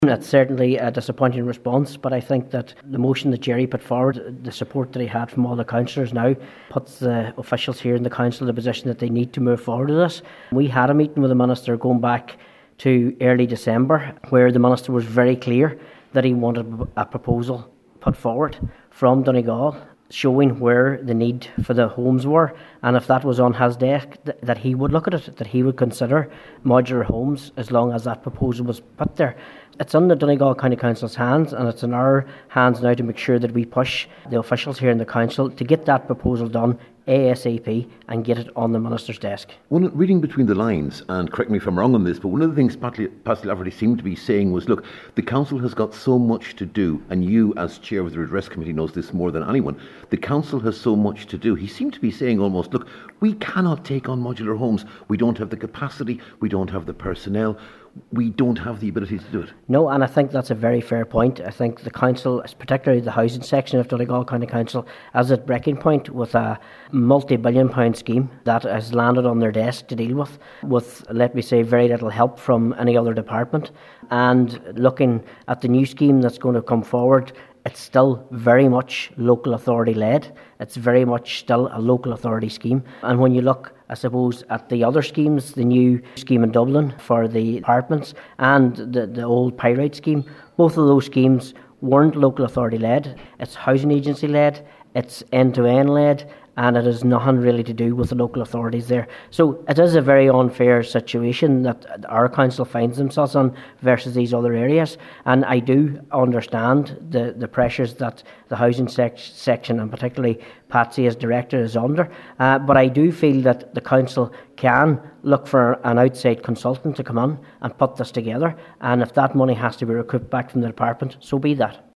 That's certainly a disappointing response, but I think that the motion that Jerry put forward, the support that he had from all the councillors now, puts the officials here in the council in the position that they need to move forward with this. We had a meeting with the Minister going back to early December, where the Minister was very clear that he wanted a proposal put forward from Donegal showing where the need for the homes were, and if that was on his desk, that he would look at it, that he would consider modular homes as long as that proposal was put there. It's in the Donegal County Council's hands, and it's in our hands now to make sure that we push the officials here in the council to get that proposal done ASAP and get it on the Minister's desk. Reading between the lines, and correct me if I'm wrong on this, but one of the things Pascal Lafferty seemed to be saying was, look, the council has got so much to do, and you as chair of the Redress Committee knows this more than anyone. The council has so much to do. He seemed to be saying almost, look, we cannot take on modular homes. We don't have the capacity, we don't have the personnel, we don't have the ability to do it. No, and I think that's a very fair point. I think the council, particularly the housing section of Donegal County Council, is at breaking point with a multi-billion pound scheme that has landed on their desk to deal with, let me say, very little help from any other department. And looking at the new scheme that's going to come forward, it's still very much local authority led. It's very much still a local authority scheme. And when you look, I suppose, at the other schemes, the new scheme in Dublin for the apartments and the old Pyrite scheme, both of those schemes weren't local authority led. It's housing agency led, it's end-to-end led, and it has nothing really to do with the local authorities there. So it is a very unfair situation that our council finds themselves in versus these other areas. And I do understand the pressures that the housing section, and particularly Patsy as director, is under. But I do feel that the council can look for an outside consultant to come in and put this together. And if that money has to be recouped back from the department, so be that.